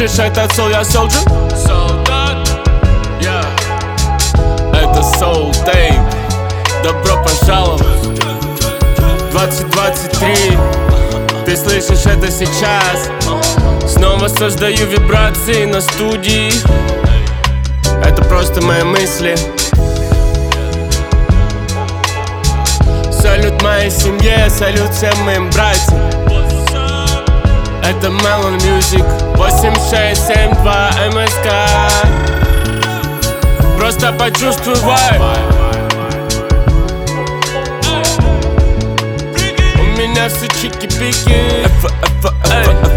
слышишь этот soul, я soldier? Солдат, yeah. Это Soul Tape. Добро пожаловать 2023. Ты слышишь это сейчас? Снова создаю вибрации на студии. Это просто мои мысли. Салют моей семье, салют всем моим братьям. Это Melon Music 8672 МСК. Просто почувствуй вайб. У меня все чики-пики.